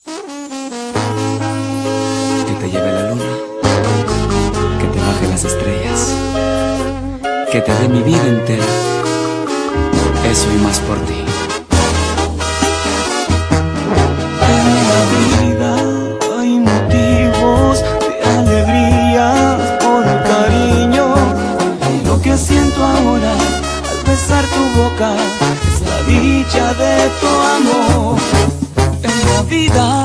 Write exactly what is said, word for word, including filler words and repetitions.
Que te lleve la luna, que te baje las estrellas, que te dé mi vida entera, eso y más por ti. En la vida hay motivos de alegría por el cariño, y lo que siento ahora al besar tu boca es la dicha de tu amor. En la vida